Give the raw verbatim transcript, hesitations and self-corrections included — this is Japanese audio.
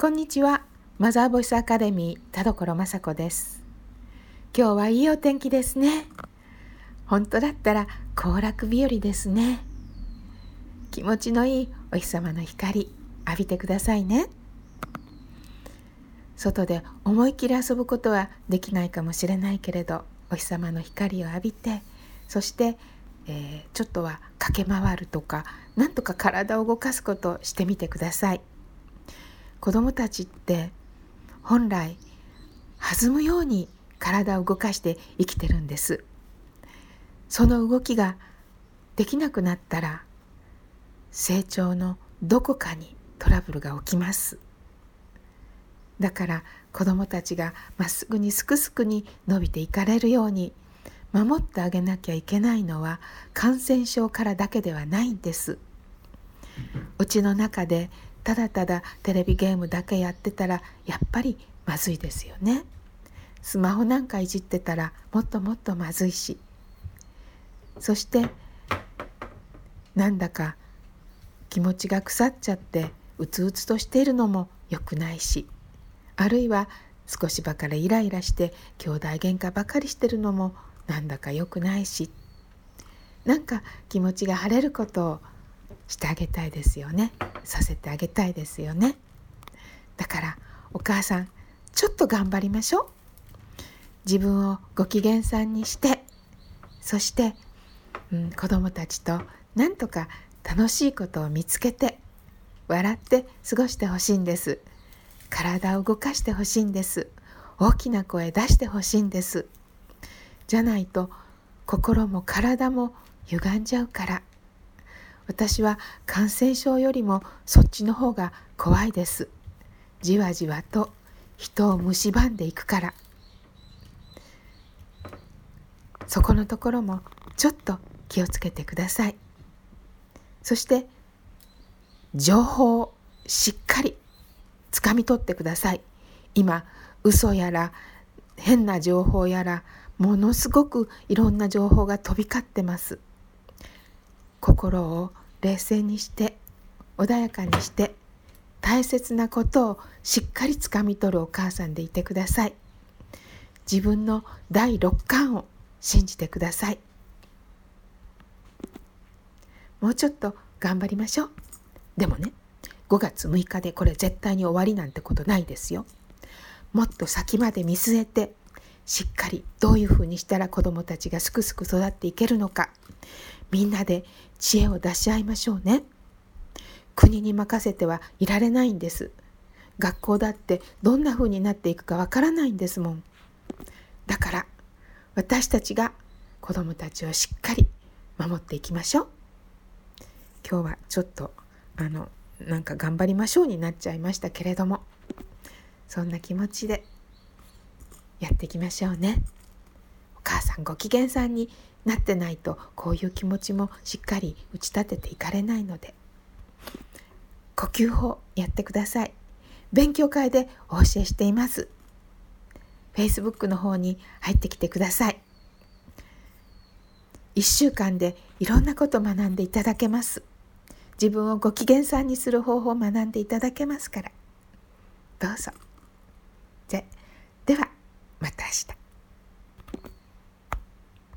こんにちは。マザーボイスアカデミー田所雅子です。今日はいいお天気ですね。本当だったら行楽日和ですね。気持ちのいいお日様の光浴びてくださいね。外で思いっきり遊ぶことはできないかもしれないけれど、お日様の光を浴びて、そして、えー、ちょっとは駆け回るとか、なんとか体を動かすことをしてみてください。子どもたちって本来弾むように体を動かして生きてるんです。その動きができなくなったら成長のどこかにトラブルが起きます。だから子どもたちがまっすぐにすくすくに伸びていかれるように守ってあげなきゃいけないのは感染症からだけではないんです。うちの中でただただテレビゲームだけやってたらやっぱりまずいですよね。スマホなんかいじってたらもっともっとまずいし、そしてなんだか気持ちが腐っちゃってうつうつとしているのも良くないし、あるいは少しばかりイライラして兄弟喧嘩ばかりしてるのもなんだか良くないし、なんか気持ちが晴れることをしてあげたいですよね。させてあげたいですよね。だからお母さんちょっと頑張りましょう。自分をご機嫌さんにして、そして、うん、子供たちとなんとか楽しいことを見つけて笑って過ごしてほしいんです。体を動かしてほしいんです。大きな声出してほしいんです。じゃないと心も体も歪んじゃうから。私は感染症よりもそっちの方が怖いです。じわじわと人を蝕んでいくから。そこのところもちょっと気をつけてください。そして情報をしっかりつかみ取ってください。今嘘やら変な情報やらものすごくいろんな情報が飛び交ってます。心を冷静にして穏やかにして大切なことをしっかりつかみ取るお母さんでいてください。自分の第六感を信じてください。もうちょっと頑張りましょう。でもね、ごがつむいかでこれ絶対に終わりなんてことないですよ。もっと先まで見据えてしっかりどういうふうにしたら子どもたちがすくすく育っていけるのか、みんなで知恵を出し合いましょうね。国に任せてはいられないんです。学校だってどんな風になっていくかわからないんですもん。だから私たちが子どもたちをしっかり守っていきましょう。今日はちょっとあのなんか頑張りましょうになっちゃいましたけれども、そんな気持ちでやっていきましょうね。お母さんご機嫌さんになってないとこういう気持ちもしっかり打ち立てていかれないので、呼吸法やってください。勉強会でお教えしています。Facebook の方に入ってきてください。いっしゅうかんでいろんなことを学んでいただけます。自分をご機嫌さんにする方法を学んでいただけますから、どうぞ。で、ではまた明日。